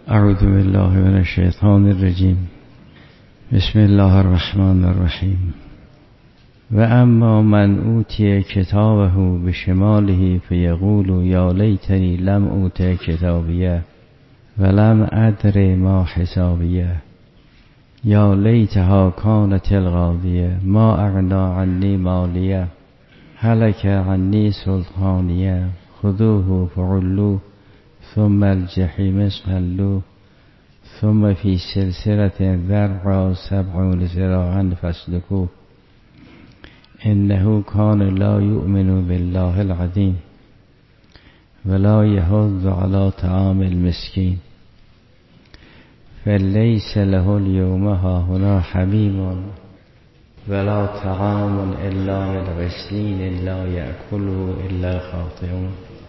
اعوذ بالله من الشیطان الرجیم. بسم الله الرحمن الرحیم. و اما من اوتی کتابه بشماله فیقول یا لیتنی لم اوت کتابیه ولم ادر ما حسابیه یا لیتها کانت القاضیه ما اغنا عنی مالیه هلک عنی سلطانیه خذوه فغلوه ثم الجحیم صلوه ثم فی سلسلة ذرعها 70 ذراعا فاسلکوه انه کان لا یؤمن بالله العظیم ولا یحض علی طعام المسکین فلیس له اليوم هاهنا حمیم ولا طعام الا من غسلین لا یأکله الا خاطئون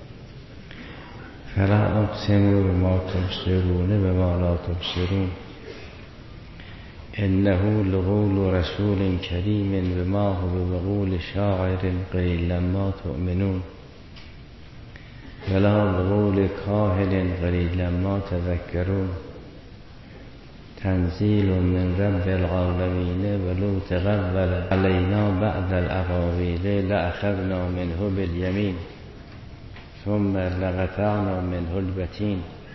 فلا اقسم بما تبصرون بما لا تبصرون انه لقول رسول کریم بما هو بقول شاعر قلیلا ما تؤمنون ولا بقول کاهن قلیلا ما تذکرون تنزیل من رب العالمین ولو تقبل علینا بعض الاقاویل لاخذنا منه بالیمین ثم لقطعنا منه الوتین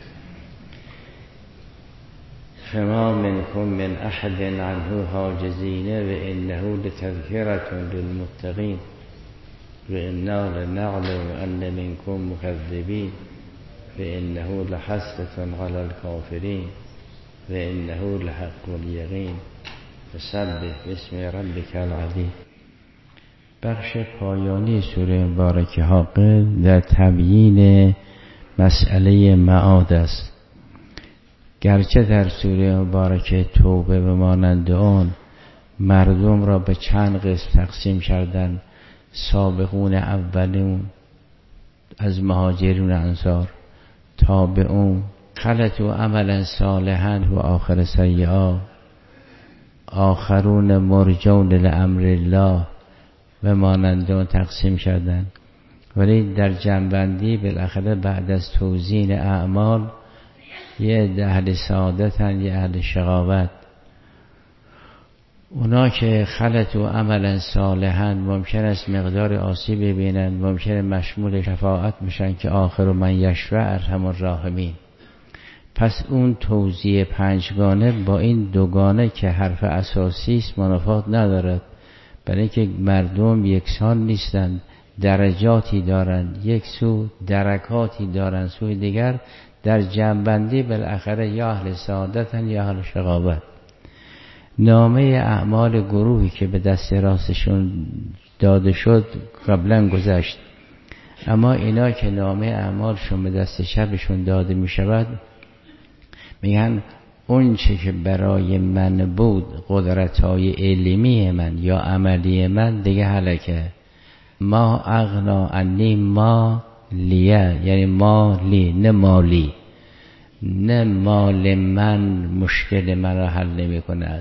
فما منكم من احد عنه حاجزین وانه لتذکرة للمتقین وإنا لنعلم ان منكم مكذبین وانه لحسرة على الكافرین وانه لحق اليقین فسبح باسم ربک العظیم. بخش پایانی سوره مبارکه حاقل در تبیین مسئله معاد است. گرچه در سوره مبارکه توبه و مانند آن مردم را به چند قسم تقسیم کردند، سابقون اولون از مهاجرون انصار، تابعون، خلطوا عملا صالحا و آخر سیئا، آخرون مرجون لامر الله و مانند آن تقسیم کردند. ولی در جنبندی بالاخره بعد از توزیع اعمال یه اهل سعادتن یه اهل شقاوت. اونا که خلط و عملا صالحا ممکن است مقدار آسیب ببینن، ممکن مشمول شفاعت میشن که آخر من یشفع ارحم الراحمین. پس اون توزیع پنجگانه با این دوگانه که حرف اساسی است منافات ندارد، برای اینکه مردم یکسان نیستند، درجاتی دارند، یک سو درکاتی دارند، سوی دیگر در جنبندی بالاخره یا اهل سعادتن یا اهل شقاوت. نامه اعمال گروهی که به دست راستشون داده شد قبلا گذشت، اما اینا که نامه اعمالشون به دست چپشون داده می شود میگن اون چه که برای من بود، قدرت‌های علمی من یا عملی من دیگه هلکه. ما اغنا عنی مالیه، یعنی مالی نه مالی، نه مال من مشکل من را حل نمی کند.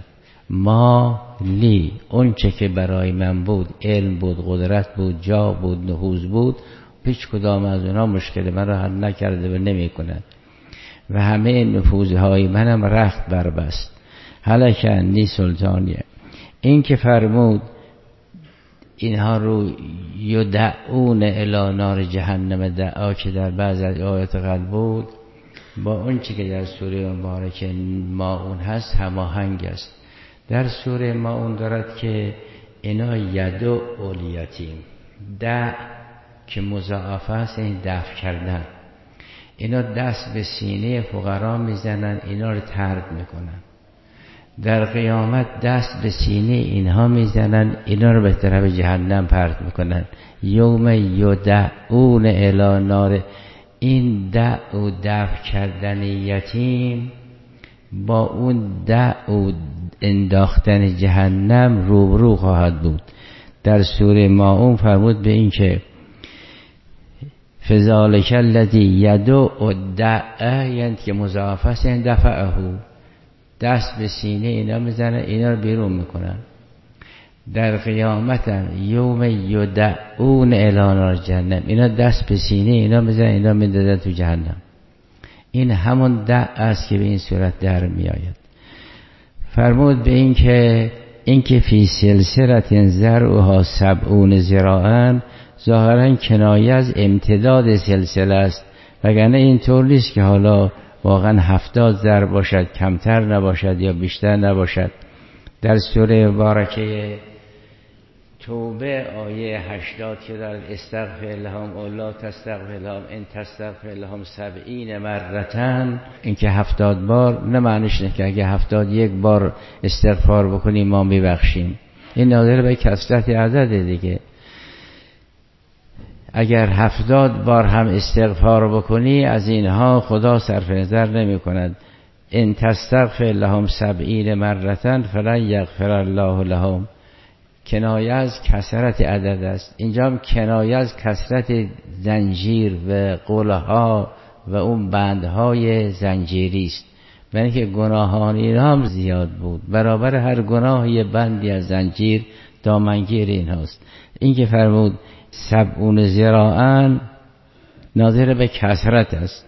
مالی اون چه که برای من بود، علم بود، قدرت بود، جا بود، نفوذ بود، هیچ کدام از اونا مشکل من را حل نکرده و نمی کند و همه نفوذهای منم رخت بربست. هلک عنی سلطانیه. این که فرمود اینها رو یدعون الی نار جهنم دعا که در بعض از آیات قبل بود، با اون چی که در سوره مبارکه ماعون هست هماهنگ است. در سوره ماعون دارد که اینا یدو اولیتیم، دع که مضاعفه است، این دفع کردن. اینا دست به سینه فقرا میزنن، اینا رو طرد میکنن. در قیامت دست به سینه اینها میزنن، اینا رو به طرف جهنم پرت میکنن. یوم یدعون الی نار، این دع و دفع کردن یتیم با اون دع و انداختن جهنم روبرو خواهد بود. در سوره ماعون فرمود به این که فذالک الذی یدعو الدع، یعنی که مضاعفه است، یعنی دفعه، دست به سینه اینا میزنن، اینا رو بیرون میکنن. در قیامت یوم یدعون الی نار جهنم، اینا دست به سینه اینا میزنن، اینا میندازن تو جهنم. این همون دع است که به این صورت در می آید. فرمود به این که فی سلسلة زرعها 70 ذراعا ظاهرا کنایه از امتداد سلسله است، وگرنه اینطور نیست که حالا واقعا 70 ذرع باشد، کمتر نباشد یا بیشتر نباشد. در سوره مبارکه توبه آیه 80 که دارد استغفر لهم او لا تستغفر لهم ان تستغفر لهم 70 مرتن، این که 70 بار نه معنیش نه که اگه 71 بار استغفار بکنیم ما میبخشیم، این ناظر به کثرت عدد دیگه. اگر 70 بار هم استغفار بکنی از اینها خدا صرف نظر نمی کند. ان تستغفر لهم 70 مرتن فلن یغفر الله لهم، کنایه از کثرت عدد است. اینجا هم کنایه از کثرت زنجیر و قولها و اون بندهای زنجیری است، یعنی که گناهان اینا هم زیاد بود، برابر هر گناه یه بندی از زنجیر دامنگیر این هاست. این که فرمود 70 ذراعا ناظر به کثرت است.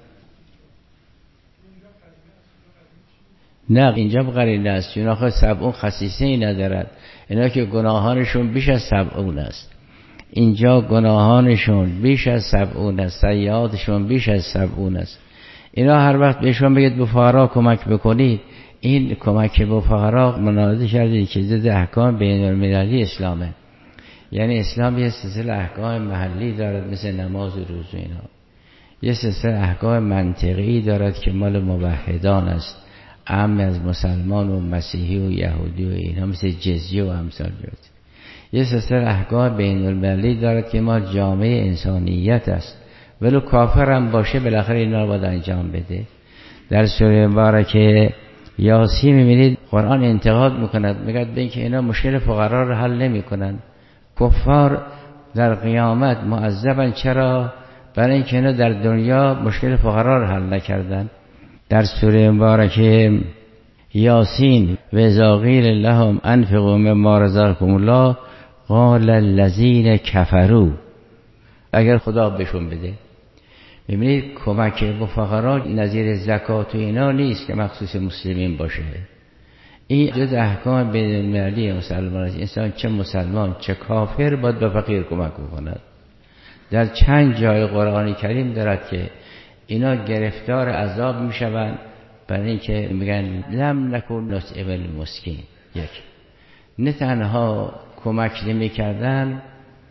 نه اینجا قرینه است، چون آخه 70 خصیصه ای ندارد، اینا که گناهانشون بیش از 70 است. اینجا گناهانشون بیش از 70 است، سیئاتشون بیش از 70 است. اینا هر وقت بهشون بگید به فقرا کمک بکنید، این کمک به فقرا مناظره کردید که ضد احکام بین المللی اسلامه. یعنی اسلام یه سلسله احکام محلی دارد مثل نماز و روزه اینا، یه سلسله احکام منطقی دارد که مال موحدان است، عام از مسلمان و مسیحی و یهودی و اینا مثل جزیه و امثال جات. یه سلسله احکام بین المللی دارد که ما جامعه انسانیت است، ولو کافر هم باشه بالاخره اینا رو باید انجام بده. در سوره مبارکه یاسین می‌بینید قرآن انتقاد میکند، میگه به اینکه اینا مشکل فقرا رو حل نمیکنن. کفار در قیامت معذبن، چرا؟ برای اینکه اینا در دنیا مشکل فقرا رو حل نکردن. در سوره مبارکه یاسین و اذا قیل لهم انفقوا مما رزقکم الله قال الذین کفروا، اگر خدا بهشون بده. ببینید کمک به فقرا نظیر زکات و اینا نیست که مخصوص مسلمین باشه، این جز احکام بین المللی مسلمان است. انسان چه مسلمان چه کافر باید به فقیر کمک بکند. در چند جای قرآن کریم دارد که اینا گرفتار عذاب میشوند برای اینکه میگن لم نکن نطعم المسکین، یک نه تنها کمک نمیکردن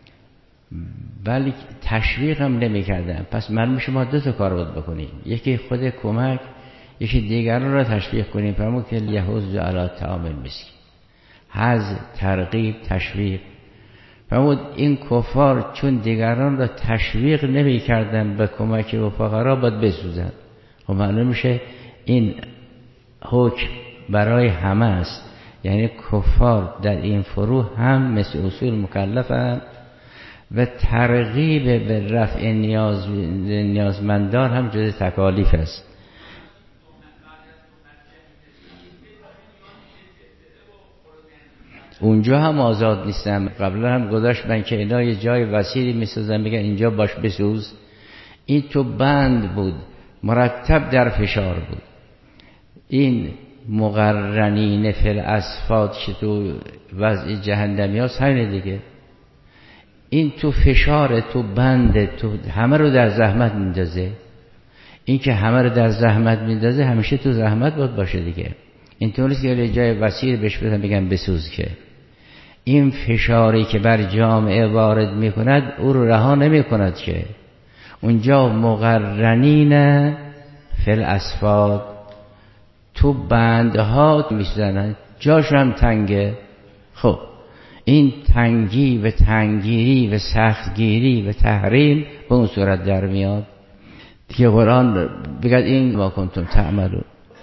بلکه تشویق هم نمیکردن. پس معلومه شما دو تا کار باید بکنید، یکی خود کمک، یکی دیگران را تشویق کنیم. فرمود که یحض علی طعام المسکین، حض، ترغیب، تشویق. فرمود این کفار چون دیگران را تشویق نمی کردن به کمک به فقرا باید بسوزن. خب معلوم میشه این حکم برای همه است، یعنی کفار در این فروع هم مثل اصول مکلفن و ترغیب به رفع نیازمندان هم جز تکالیف است. اونجا هم آزاد نیستم. قبلا هم گذاشت من که اینا یه جای وسیعی میسازن میگن اینجا باش بسوز. این تو بند بود، مرتب در فشار بود. این مقرنین فی الاسفاد که تو وضع جهنمی هست همینه دیگه. این تو فشار، تو بند، تو همه رو در زحمت میندازه. این که همه رو در زحمت میندازه همیشه تو زحمت باشه دیگه. این طوریست که یه جای وسیع بهش بدن بگن بسوز، که این فشاری که بر جامعه وارد میکند او رو رها نمیکند، که اونجا مقرنین فی الاسفاد تو بندها میزنن، جاش هم تنگه. خب این تنگی و تنگیری و سختگیری و تحریم به اون صورت در میاد که قرآن بگد این ما کنتم تعملون.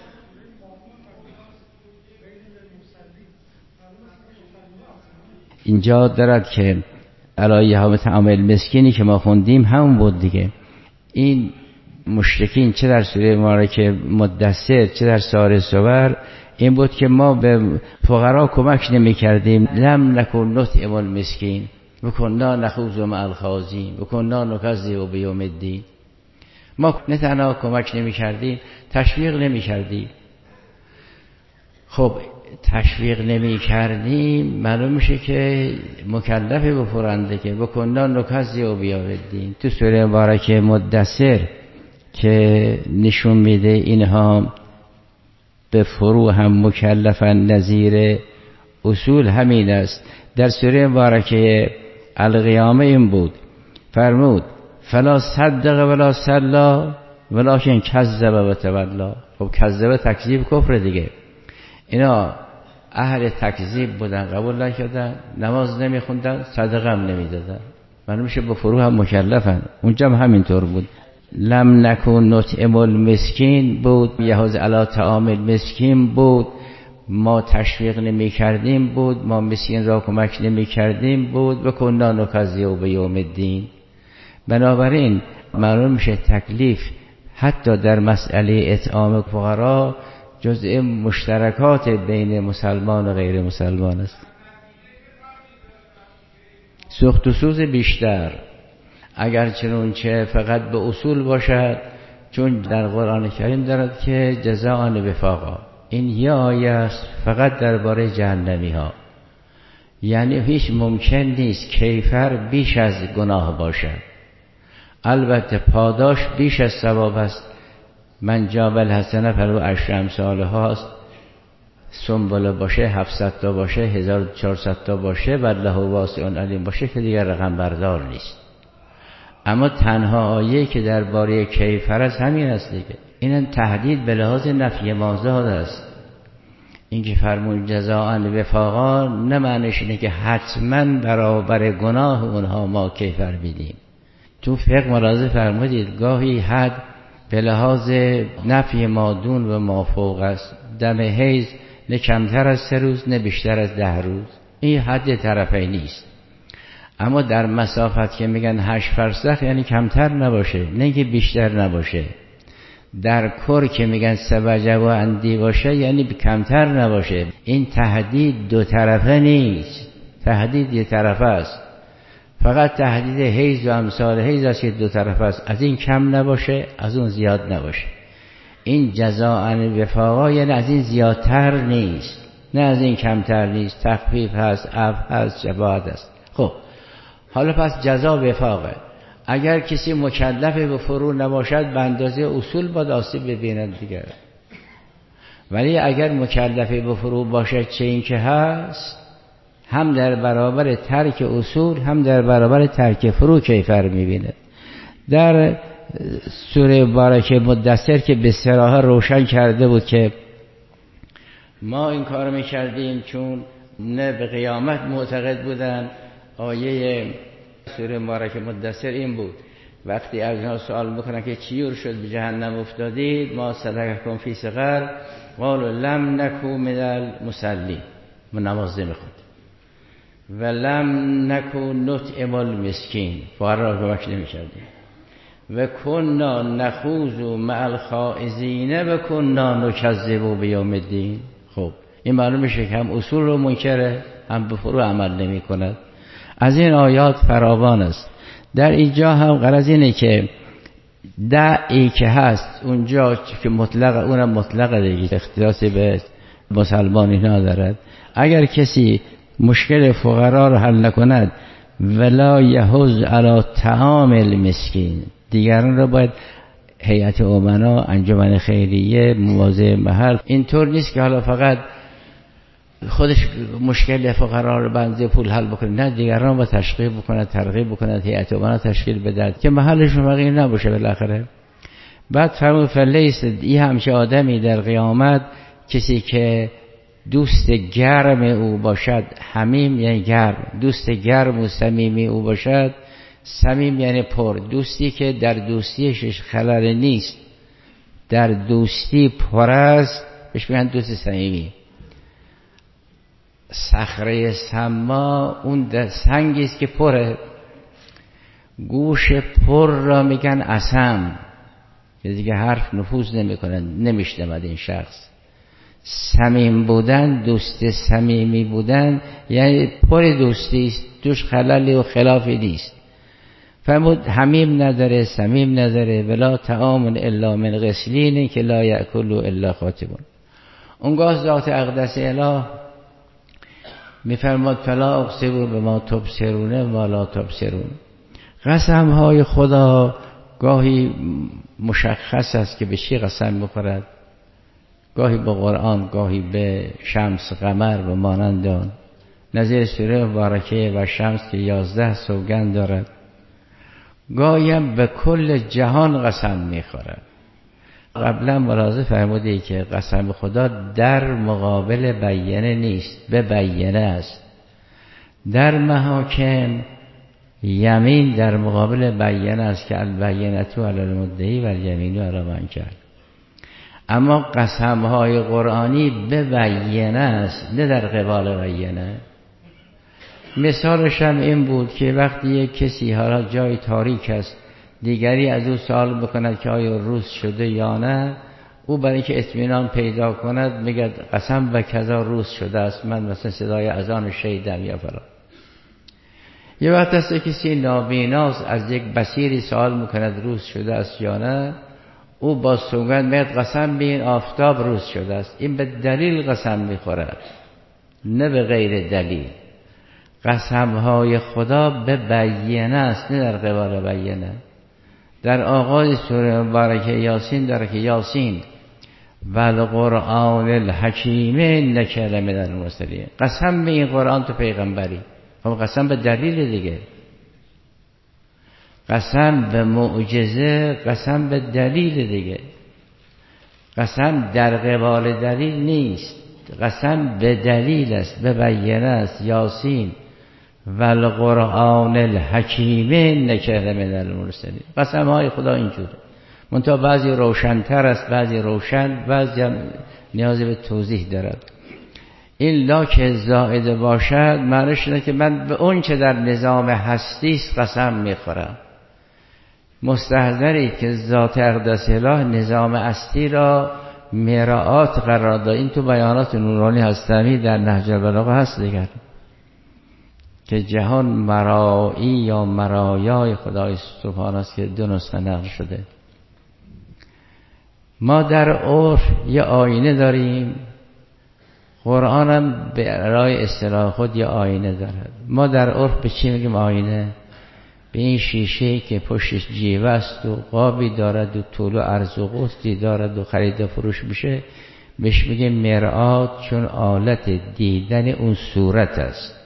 اینجا دارد که علایه ها طعام المسکینی که ما خوندیم همون بود دیگه. این مشرکین چه در سوره مبارکه مدثر چه در ساره صور این بود که ما به فقرا کمک نمی کردیم. لم نکن نطعم المسکین و کنا نخوض مع الخاضین و کنا نکذب بیوم الدین. ما نه تنها کمک نمی کردیم، تشویق نمی کردیم. خب تشویق نمی کردیم، معلوم میشه که مکلفه بپرنده که بکنن نکزی و بیاردین. تو سوره مبارکه مدثر که نشون میده اینها به فرو هم مکلفن، نظیر اصول همین است. در سوره مبارکه القیامه این بود، فرمود فلا صدق ولا صلا ولکن کذب و تولی. خب کذب تکذیب کفر دیگه. اینا اهل تکذیب بودن، قبول نکردن، نماز نمیخوندن، صدقه هم نمیدادن، معلوم میشه به فرو هم مکلفن. اونجا هم همینطور بود. لم نکن نطعم المسکین بود، یحض علی طعام المسکین بود، ما تشویق نمی کردیم بود، ما مسکین را کمک نمی کردیم بود، و کنا نکذب بیوم الدین. بنابراین معلوم میشه تکلیف حتی در مسئله اطعام فقرا جزء مشترکات بین مسلمان و غیر مسلمان است. سخت و سوز بیشتر اگر چنانچه فقط به اصول باشد، چون در قرآن کریم دارد که جزاء وفاقا، این یه آیه است فقط درباره جهنمی ها، یعنی هیچ ممکن نیست کیفر بیش از گناه باشد. البته پاداش بیش از ثواب است. من جاب الحسنه فلو عشر امثالها است. سنبله باشه 700 تا باشه 1400 تا باشه والله واسع علیم باشه که دیگر رقم بردار نیست. اما تنها آیه که درباره کیفر است همین است دیگه. این تهدید به لحاظ نفی مازاد است. این که فرمون جزاء وفاقا نه معنیش اینه که حتما برابر گناه اونها ما کیفر میدیم. تو فقه ملاحظه فرمودید گاهی حد به لحاظ نفی مادون و مافوق است. دم حیض نه کمتر از 3 روز نه بیشتر از 10 روز، این حد طرفی نیست. اما در مسافت که میگن 8 فرسخ یعنی کمتر نباشه نه که بیشتر نباشه. در کر که میگن سبجه و اندی باشه یعنی کمتر نباشه. این تهدید دو طرفه نیست، تهدید یه طرفه است. فقط تهدید حیض و امثال حیض است که دو طرفه است، از این کم نباشه از اون زیاد نباشه. این جزاء وفاقا یعنی از این زیادتر نیست نه از این کمتر نیست، تخفیف هست، عفو هست، شفاعت است. خب حالا پس جزا وفاقه. اگر کسی مکلف به فرو نباشد به اندازه اصول باید آسیب ببیند دیگر، ولی اگر مکلف به فرو باشد چه این که هست، هم در برابر ترک اصول هم در برابر ترک فرو کیفر میبینه. در سوره مبارکه مدثر که به صراحت روشن کرده بود که ما این کار میکردیم چون نه به قیامت معتقد بودن. آیه سوره مبارکه مدثر این بود وقتی از اینا سوال میکنن که چیور شد به جهنم افتادید، ما سلککم فی سقر قالوا لم نکو من المصلین، ما نماز نمیخوند، و لم نکو نطعم المسکین، فقرا را کمک نمیکردیم، و کنا نخوض مع الخائضین و کنا نکذب بیوم الدین. خب این معلوم میشه که هم اصول رو منکره هم به فرو عمل نمی کند. از این آیات فراوان است. در اینجا هم غرض اینه که دعی که هست اونجا که مطلق، اونم مطلق دیگه، اختصاصی به مسلمانی ندارد. اگر کسی مشکل فقرا رو حل نکند ولا یحض علی طعام المسکین، دیگران رو باید هیئت امنا، انجمن خیریه، مواضع محل، اینطور نیست که حالا فقط خودش مشکل فقرا رو بنده پول حل بکنه، نه دیگران با تشویق بکنه، ترغیب بکنه، هیئت امنا تشکیل بده که محلش فقیر نباشه بالاخره. بعد فرمود فلیس، این همچه آدمی در قیامت کسی که دوست گرم او باشد، حمیم یعنی گرم، دوست گرم و صمیمی او باشد، صمیم یعنی پر، دوستی که در دوستیش خلل نیست، در دوستی پر است، بهش میگن دوست صمیمی. صخره سما اون سنگی است که پره، گوش پر را میگن اصم، دیگه حرف نفوذ نمیکنه، نمیشنود این شخص. صمیم بودن، دوست صمیمی بودن یعنی پر دوستی است، توش خللی و خلافی نیست. فرمود حمیم نداره، سمیم نداره، ولا طعام الا من غسلین که لا یأکل الا خاطبون. اونگاه ذات اقدس اله میفرماد فلا اقسم بما تبصرون و ما لا تبصرون. قسم های خدا گاهی مشخص است که به چی قسم بخورد، گاهی به قرآن، گاهی به شمس، قمر و مانند آن. نظیر سوره مبارکه و شمس که 11 سوگند دارد. گاهی هم به کل جهان قسم میخورد. قبلا ملاحظه فرمودی که قسم خدا در مقابل بیانه نیست، به بیانه است. در محاکم یمین در مقابل بیانه است که البینة علی المدعی و الیمین علی من انکر. اما قسم‌های قرآنی به بیانه است، نه در قبال بیانه. مثالش هم این بود که وقتی یک کسی حالا جای تاریک است، دیگری از او سوال بکند که آیا روز شده یا نه، او برای که اطمینان پیدا کند میگه قسم به کذا روز شده است، من مثلا صدای اذان شیدم یا فلان. یه وقت است کسی نابیناست، از یک بصیری سوال میکند روز شده است یا نه، او با سوگند میگه قسم به این آفتاب روز شده است. این به دلیل قسم میخورد، نه به غیر دلیل. قسمهای خدا به بیانه است، نه در قبال بیانه. در آغاز سوره مبارکه یاسین داره که یاسین و القرآن الحکیم انک لمن المرسلین. قسم به این قرآن تو پیغمبری. خب قسم به دلیل دیگه، قسم به معجزه، قسم به دلیل دیگه. قسم در قبال دلیل نیست، قسم به دلیل است، به بیانه است. یاسین و القرآن الحکیم انک لمن المرسلین. قسم های خدا اینجوره، منتها بعضی روشن‌تر است، بعضی روشن، بعضی هم نیاز به توضیح دارد. این لا که زائد باشد معنیش اینه که من به اون چه در نظام هستی است قسم میخورم. مستحضرید که ذات اقدس اله نظام هستی را مراعات قرار داد. این تو بیانات نورانی هستمی در نهج البلاغه هست دیگر، که جهان مرایی یا مرایای خدای سبحانه است که 2 نسخه نقل شده. ما در عرف یه آینه داریم، قرآن هم به رای اصطلاح خود یه آینه دارد. ما در عرف به چی میگیم آینه؟ به این شیشه که پشتش جیوه است و قابی دارد و طول و عرض و قطری دارد و خرید و فروش میشه، بهش میگه مرآت، چون آلت دیدن اون صورت است.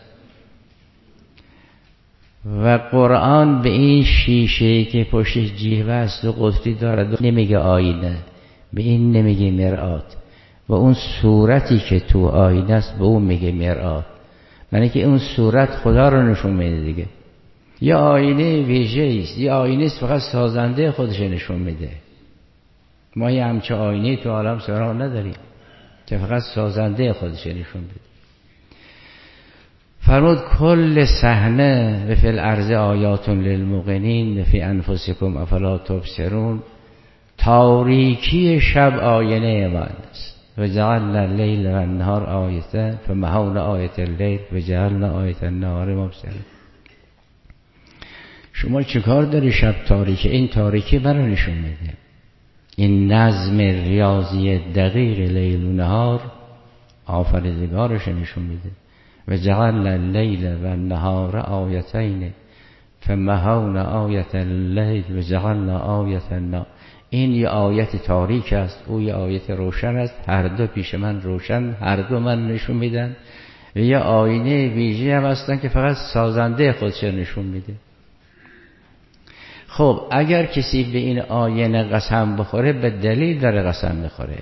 و قرآن به این شیشه که پشتش جیوه است و قطری دارد نمیگه آینه، به این نمیگه مرآت، و اون صورتی که تو آینه است به اون میگه مرآت. معنی که اون صورت خدا رو نشون میده دیگه. یه آینه ویژه است، یه آینه است فقط سازنده خودش نشون میده. ما یه همچه آینه تو عالم سراغ نداریم که فقط سازنده خودش نشون بده. فرمود کل صحنه و فی الارض آیات للموقنین و فی انفسکم افلا تبصرون. تاریکی شب آینه من است. و جعلنا اللیل و النهار آیتین فمحونا آیت اللیل و جعلنا آیت النهار مبصرا. شما چیکار داری شب تاریکه؟ این تاریکی برای نشون میده. این نظم ریاضی دقیق لیل و نهار آفریدگارش نشون میده. و جعلنا اللیل و النهار آیتین فمحونا آیت اللیل و جعلنا آیت النهار. این یه آیت تاریک است، او یه آیت روشن است، هر دو پیش من روشن، هر دو من نشون میدن. و یه آینه ویژه هم هستن که فقط سازنده خودش نشون میده. خب اگر کسی به این آینه قسم بخوره به دلیل داره قسم بخوره،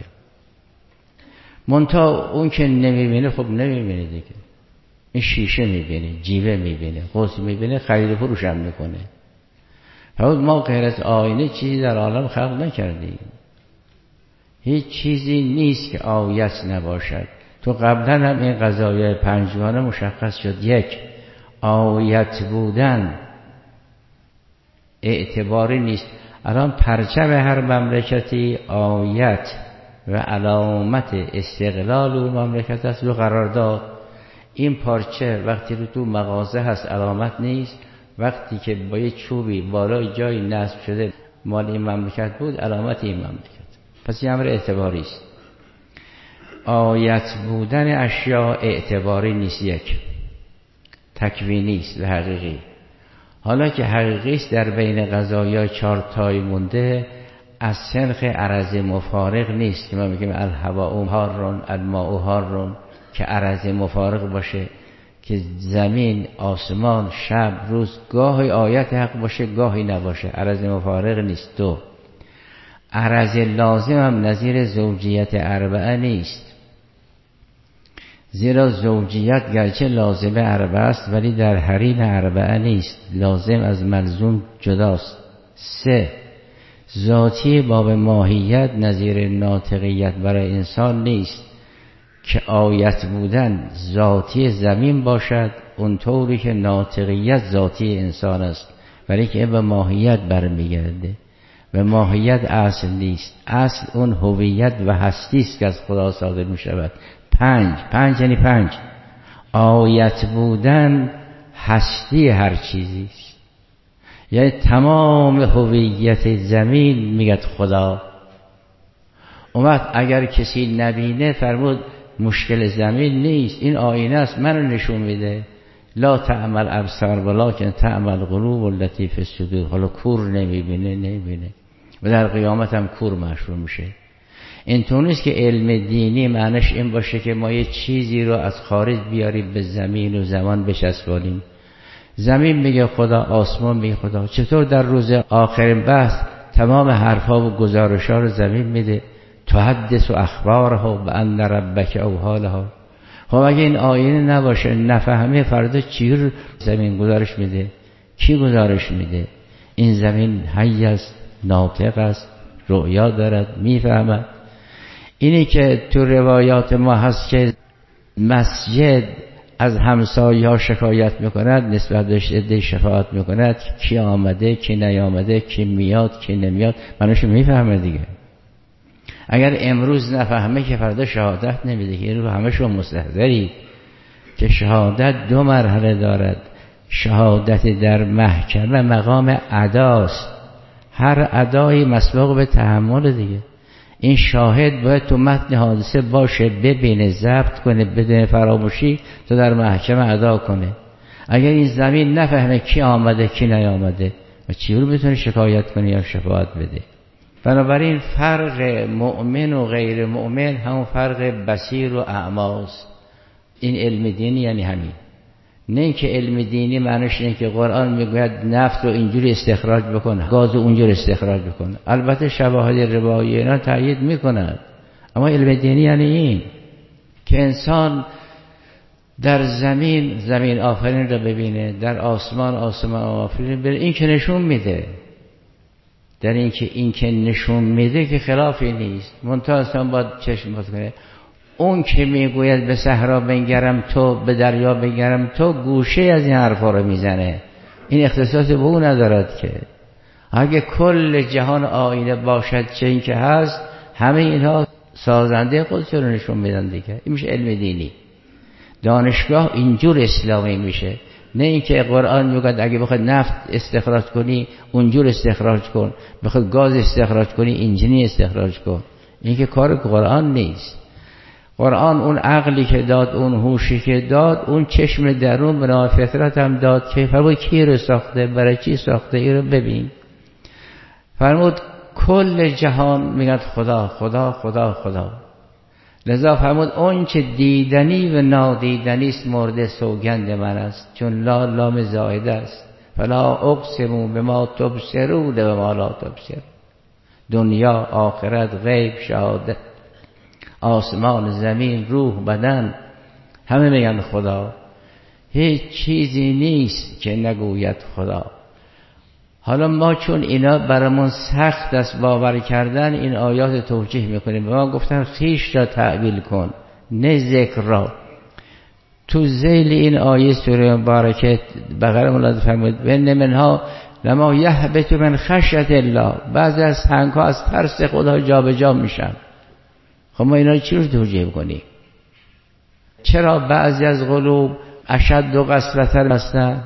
منتها اون که نمیبینه خب نمیبینه دیگه. این شیشه میبینه، جیوه میبینه، قوس میبینه، خرید و فروش هم میکنه. ما غیر از آینه چیزی در عالم خلق نکردیم. هیچ چیزی نیست که آیت نباشد. تو قبلا هم این قضایای 5 مشخص شد. 1 آیت بودن اعتباری نیست. الان پرچم هر مملکتی آیت و علامت استقلال اون مملکت است و قرار داد. این پارچه وقتی رو تو مغازه هست علامت نیست، وقتی که با یه چوبی بالای جایی نصب شده مال این مملکت بود، علامت این مملکت. پس این امر اعتباری است. آیت بودن اشیاء اعتباری نیست، یک تکوینی است و حقیقی. حالا که حقیقی است در بین قضایا 4 تای مونده، از سنخ عرض مفارق نیست که ما میگیم الهواء حارٌ الماء حارٌ، که عرض مفارق باشه که زمین، آسمان، شب، روز گاهی آیت حق باشه گاهی نباشه، عرض مفارق نیست. 2 عرض لازم هم نظیر زوجیت اربعه نیست، زیرا زوجیت گرچه لازم اربعه است ولی در حریم اربعه نیست، لازم از ملزوم جداست. 3 ذاتی باب ماهیت نظیر ناطقیت برای انسان نیست که آیت بودن ذاتی زمین باشد اونطوری که ناطقیت ذاتی انسان است، ولی که به ماهیت برمیگرده. و ماهیت اصل نیست، اصل اون هویت و هستی است که از خدا صادر می شود. 5 یعنی 5 آیت بودن هستی هر چیزی است، یعنی تمام هویت زمین میگه خدا. اون وقت اگر کسی نبینه فرمود مشکل زمین نیست، این آینه است منو نشون میده. لا تعمل ابصار ولکن تعمل قلوب التي فی الصدور. حالا کور نمیبینه و در قیامت هم کور محشور میشه. اینطور نیست که علم دینی معنیش این باشه که ما یه چیزی رو از خارج بیاریم به زمین و زمان بچسبانیم. زمین میگه خدا، آسمان میگه خدا. چطور در روز آخرین بحث تمام حرفا و گزارشا رو زمین میده؟ تحدث و اخبارها و ان ربک اوحالها. خب اگه این آینه نباشه، نفهمه، فردا چی رو زمین گزارش میده؟ کی گزارش میده؟ این زمین حی است، ناطق است، رؤیا دارد، میفهمد. اینی که تو روایات ما هست که مسجد از همسایه ها شکایت میکند، نسبت بهش عده شفاعت میکند، کی آمده کی نیامده، کی میاد کی نمیاد، منوش میفهمه دیگه. اگر امروز نفهمه که فردا شهادت نمیده. که رو همه شما مستحضری که شهادت 2 مرحله دارد. شهادت در محکمه مقام اداست، هر ادایی مسبوق به تحمل دیگه. این شاهد باید تو متن حادثه باشه، ببینه، ضبط کنه، بدون فراموشی تو در محکمه ادا کنه. اگر این زمین نفهمه کی آمده کی نیامده، و چی رو بتونه شکایت کنه یا شفاعت بده؟ بنابراین فرق مؤمن و غیر مؤمن همون فرق بصیر و اعماست. این علم دینی یعنی همین. نه اینکه علم دینی معنیش اینه که قرآن میگوید نفت رو اینجوری استخراج بکنه، گاز رو اونجوری استخراج بکنه. البته شواهد روایی اینا تأیید میکنند، اما علم دینی یعنی این که انسان در زمین آفرین رو ببینه، در آسمان آفرین ببینه. این که نشون میده، در این که نشون میده که خلافی نیست. منتها انسان باید چشم باز کنه. اون که میگوید به صحرا بنگرم تو، به دریا بنگرم تو، گوشه از این حرفا رو میزنه. این اختصاص به اون ندارد که اگه کل جهان آینه باشد چه این که هست، همه اینها سازنده خودش رو نشون میدن دیگه. این میشه علم دینی. دانشگاه اینجور اسلامی میشه. نه اینکه قرآن میگه اگه بخواد نفت استخراج کنی اونجور استخراج کن، بخواد گاز استخراج کنی اینجوری استخراج کن. این که کار قرآن نیست. قرآن اون عقلی که داد، اون هوشی که داد، اون چشم درون بنا فطرت هم داد که فرمود کی رو ساخته، برای چی ساخته، این رو ببین. فرمود کل جهان میگن خدا خدا خدا خدا. لذا فرمود اون چه دیدنی و نادیدنی است مورد سوگند من است، چون لا لام زائده است. فلا اقسم بما تبصرون و ما لا تبصرون. دنیا، آخرت، غیب، شهادت، آسمان، زمین، روح، بدن، همه میگن خدا. هیچ چیزی نیست که نگوید خدا. حالا ما چون اینا برامون سخت است باور کردن، این آیات توجیه میکنیم. به ما گفتن خیش را تعبیل کن، نه ذکر را. تو ذیل این آیه سوره مبارکه بقره مولانا فرمود و منها لما یهبط من خشیت الله. بعضی از سنگ‌ها از ترس خدا جابجا میشن. خب ما اینا چی رو توجیه کنیم؟ چرا بعضی از قلوب اشد و قسوت‌تر هستند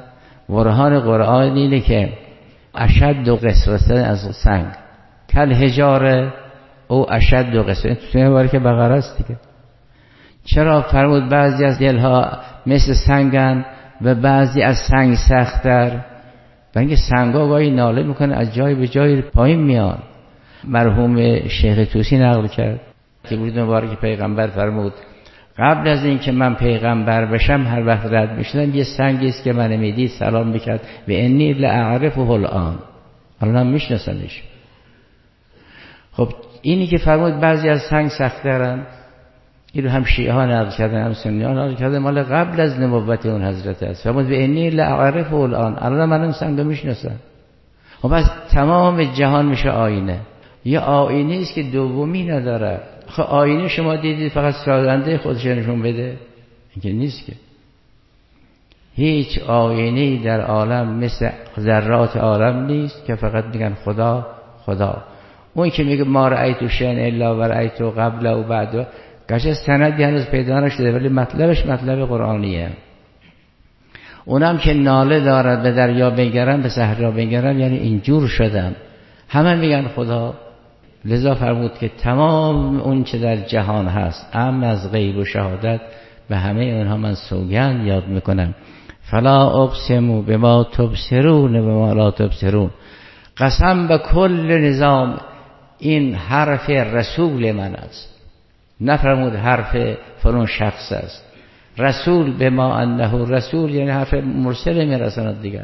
برهان قرآن اینه که اشد و قسوة از سنگ کل حجاره او اشد و قسوة. تو مبارک بقره است دیگه. چرا فرمود بعضی از دلها مثل سنگن و بعضی از سنگ سخت‌تر؟ بلکه سنگا گاهی ناله میکنه از جای به جای پایین میان. مرحوم شیخ طوسی نقل کرد که بود مبارک پیغمبر فرمود قبل از این که من پیغمبر بشم هر وقت رد میشدم یه سنگی است که من میدید سلام میکرد و انی لاعرفه الان، الان میشناسمش. خب اینی که فرمود بعضی از سنگ سخت‌ترن، این رو هم شیعه ها نقل کردن هم سنی ها نقل کردن، مال قبل از نبوت اون حضرت است. فرمود و انی لاعرفه الان من این سنگ رو میشناسم. خب از تمام جهان میشه آینه. یه آینه است که دومی نداره. خب آینه شما دیدید فقط سازنده خودش نشون بده؟ اینکه نیست که. هیچ آینه‌ای در عالم مثل ذرات عالم نیست که فقط میگن خدا خدا. اون که میگه ما رأیت شیئا الا و رأیت قبل و بعد، گرچه سندی هنوز پیدا نشده ولی مطلبش مطلب قرآنیه. اونم که ناله دارد به دریا بگرم به صحرا بگرم، یعنی اینجور شدم. همه میگن خدا. لذا فرمود که تمام اون چه در جهان هست امن از غیب و شهادت به همه اونها من سوگند یاد میکنم. فلا اقسم بما تبصرون و بما لا تبصرون. قسم به کل نظام. این حرف رسول من است، نفرمود حرف فلان شخص است. رسول به ما انه رسول یعنی حرف مرسل میرساند دیگر.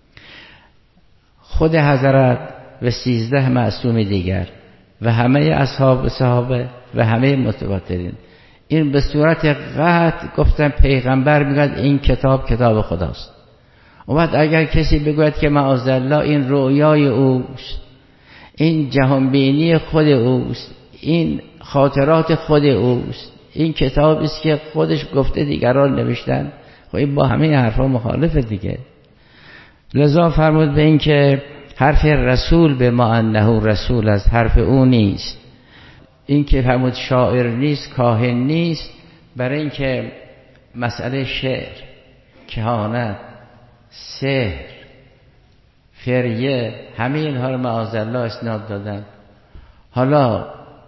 خود حضرت و 13 معصوم دیگر و همه اصحاب صحابه و همه متواترین این به صورت قطع گفتن پیغمبر میگوید این کتاب کتاب خداست. و بعد اگر کسی بگوید که معاذالله این رؤیای اوست، این جهانبینی خود اوست، این خاطرات خود اوست، این کتابی است که خودش گفته دیگران نوشتن، خب این با همه حرفا مخالفه دیگه. لذا فرمود به این که حرف رسول به ما انه رسول از حرف او نیست. این که فرمود شاعر نیست کاهن نیست، برای این که مسئله شعر، کهانت، سحر، فریه همه اینها رو معاذالله اسناد دادن. حالا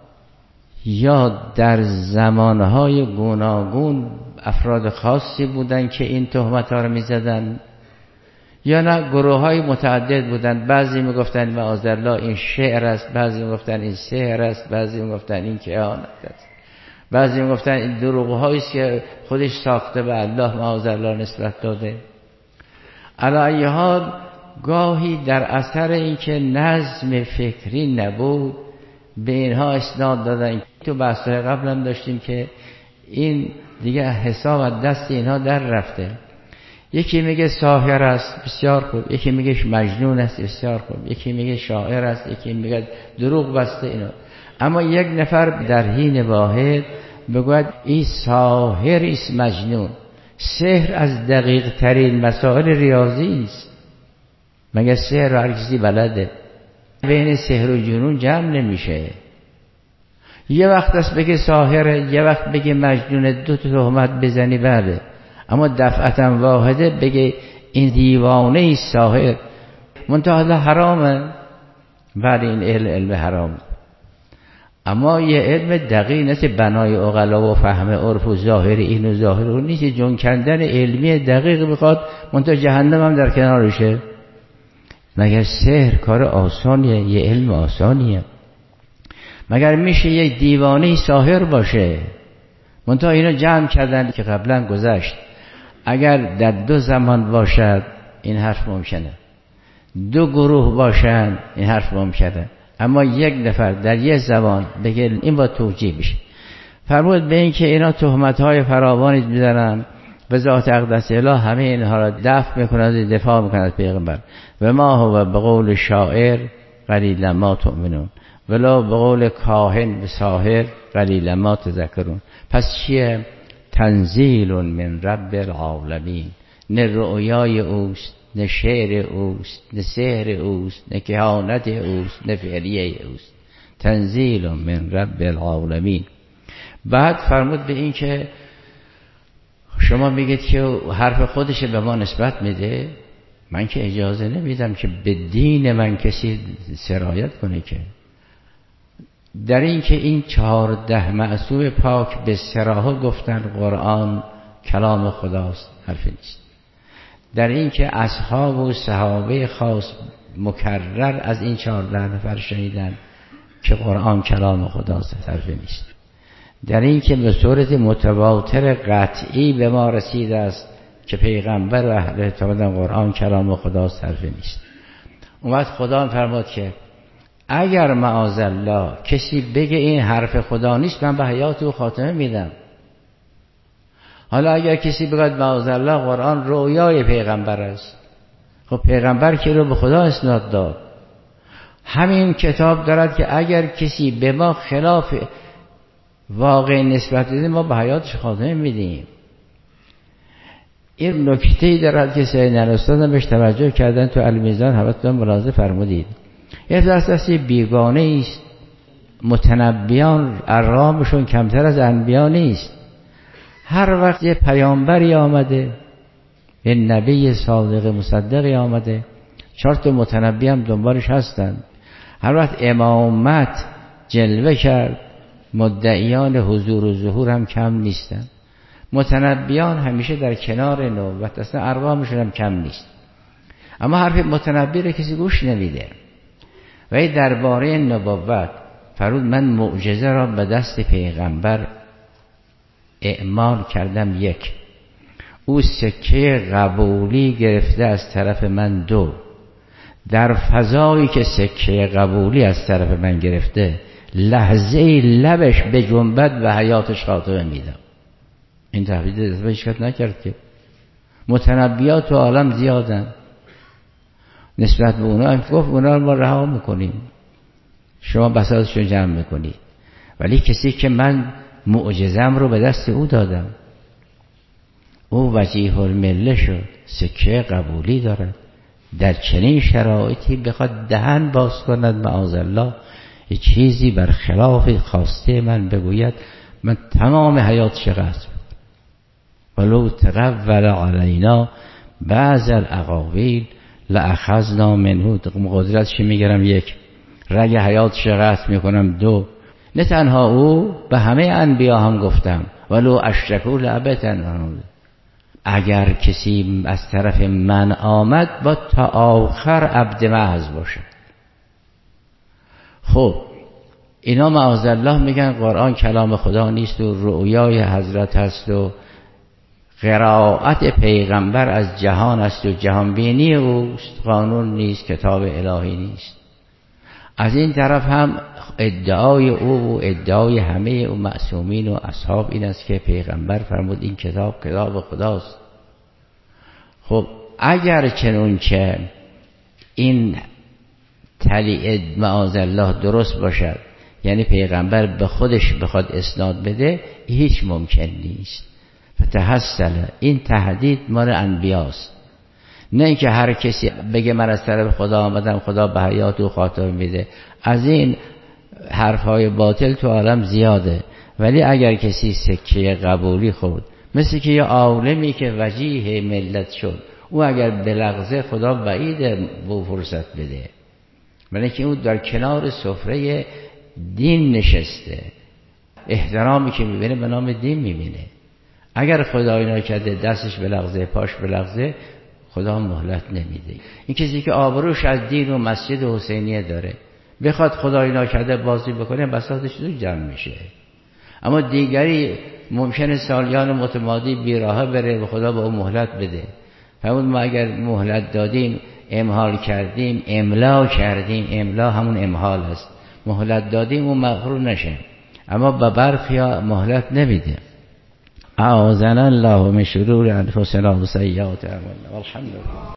یا در زمانهای گوناگون افراد خاصی بودن که این تهمت ها رو می زدن، یا نه گروه های متعدد بودن. بعضی می گفتن معاذالله این شعر است، بعضی می گفتن این سحر است، بعضی می گفتن این کهانت است، بعضی می گفتن این دروغ هایی است که خودش ساخته به الله معاذالله نسبت داده. علی ای حال گاهی در اثر اینکه نظم فکری نبود به اینها اسناد دادن. تو بحث‌های قبل هم داشتیم که این دیگه حساب از دست اینها در رفته. یکی میگه ساحر است، بسیار خوب. یکی میگه مجنون است، بسیار خوب. یکی میگه شاعر است، یکی میگه دروغ بسته اینا. اما یک نفر در حین واحد بگوید این ساحر است مجنون. سحر از دقیق ترین مسائل ریاضی است. مگه سحر رو هر کسی بلده؟ بین سحر و جنون جمع نمیشه. یه وقت است بگه ساحره، یه وقت بگه مجنون، دو تا تهمت بزنی بله. اما دفعتا واحده بگه این دیوانه ای ساحر، منتها حرامه. بله این علم حرام، اما یه علم دقیق نیست بنای عقلا و فهم عرف و ظاهر این و ظاهر اون نیست. جون کندن علمی دقیق بخواد منتها جهنم هم در کنارشه. مگر سحر کار آسانیه؟ یه علم آسانیه؟ مگر میشه یک دیوانه ساحر باشه؟ منتها اینا جمع کردن که قبلا گذشت. اگر در دو زمان باشد این حرف ممکنه، دو گروه باشن این حرف ممکنه، اما یک نفر در یک زمان بگه این با توجیه بشه. فرمود به این که اینا تهمت‌های فراوانی می‌زنن به ذات اقدس اله، همه اینها را دفع می‌کند، دفاع می‌کند پیغمبر. و ما هو بقول شاعر قلیلا ما تؤمنون ولا بقول کاهن و ساحر قلیلا ما تذکرون. پس چیه؟ تنزیل من رب العالمین. نه رؤیای اوست، نه شعر اوست، نه سحر اوست، نه کهانت اوست، نه فعلیه اوست. تنزیل من رب العالمین. بعد فرمود به این که شما میگید که حرف خودش به ما نسبت میده، من که اجازه نمیدم که به دین من کسی سرایت کنه. که در این که این 14 معصوم پاک به صراحت گفتن قرآن کلام خداست، حرفی نیست. در این که اصحاب و صحابه خاص مکرر از این 14 نفر شنیدن که قرآن کلام خداست، حرفی نیست. در این که به صورت متواتر قطعی به ما رسیده است که پیغمبر و اهل اعتقاد قرآن کلام خداست، حرفی نیست. اون وقت خدا فرمود که اگر معاذالله کسی بگه این حرف خدا نیست، من به حیات او خاتمه میدم. حالا اگر کسی بگه معاذالله قرآن رویای پیغمبر است، خب پیغمبر که رو به خدا اسناد داد. همین کتاب دارد که اگر کسی به ما خلاف واقع نسبت بده، ما به حیاتش خاتمه میدیم. این نکته‌ای دارد که سید نرستان بهش توجه کردن تو المیزان، حضرت ملاحظه فرمودید. یه دستی بیگانه است، متنبیان ارقامشون کمتر از انبیا نیست. هر وقت یه پیامبری آمده، یه نبی صادق مصدقی آمده، 4 متنبی هم دنبالش هستن. هر وقت امامت جلوه کرد، مدعیان حضور و ظهور هم کم نیستن. متنبیان همیشه در کنار نبوت، اصلا ارقامشون هم کم نیست. اما حرف متنبی رو کسی گوش نمیده. و این درباره نبوت فرمود من معجزه را به دست پیغمبر اعمال کردم. 1، او سکه قبولی گرفته از طرف من. 2، در فضایی که سکه قبولی از طرف من گرفته، لحظه لبش به جنبت و حیاتش خاتمه میدم. این تحویل دست هیچ نکرد که متنبیات تو عالم زیادن، نسبت به اونا هم گفت اونا رو ما رها میکنیم، شما بساطشون جمع میکنید. ولی کسی که من معجزم رو به دست او دادم، او وجیه المله شد، سکه قبولی دارد، در چنین شرایطی بخواد دهن باز کند معاذالله یه چیزی برخلاف خواسته من بگوید، من تمام حیاتش قطع ولو تقول علینا بعض الاقاویل لاخذنا منه. قدرتش میگیرم 1، رگ حیاتش قطع میکنم 2. نه تنها او، به همه انبیا هم گفتم ولو اشرکوا لابتن. اگر کسی از طرف من آمد با تا آخر عبد محض باشه. خب اینا معاذالله میگن قرآن کلام خدا نیست و رؤیای حضرت هست و قرائت پیغمبر از جهان است و جهانبینی اوست، قانون نیست، کتاب الهی نیست. از این طرف هم ادعای او و ادعای همه او معصومین و اصحاب این است که پیغمبر فرمود این کتاب خداست. خب اگر چنونچه این تلیعه معاذالله درست باشد، یعنی پیغمبر به خودش بخواد اسناد بده، هیچ ممکن نیست. فتحصل، این تهدید مال انبیاست، نه اینکه هر کسی بگه من از طرف خدا آمدم، خدا به حیات و خاتمه میده. از این حرفهای باطل تو عالم زیاده. ولی اگر کسی سکه قبولی خورد، مثل که یه عالمی که وجیه ملت شد، او اگر بلغزه خدا بعید به فرصت بده، ولی که او در کنار سفره دین نشسته، احترامی که میبینه به نام دین میبینه. اگر خدای نکرده دستش بلغزه، پاش بلغزه، خدا مهلت نمیده. این کسی که آبروش از دین و مسجد حسینیه داره، بخواد خدای نکرده بازی بکنه، بساطش زود جمع میشه. اما دیگری ممکنه سالیان متمادی بیراه بره و خدا به اون مهلت بده. همون ما اگر مهلت دادیم، امهال کردیم، املا کردیم، املا همون امهال است، مهلت دادیم اون مغرور نشه. اما به برخی مهلت نمیده. اعاذنا الله من شرور انفسنا و سیئات اعمالنا والحمد لله.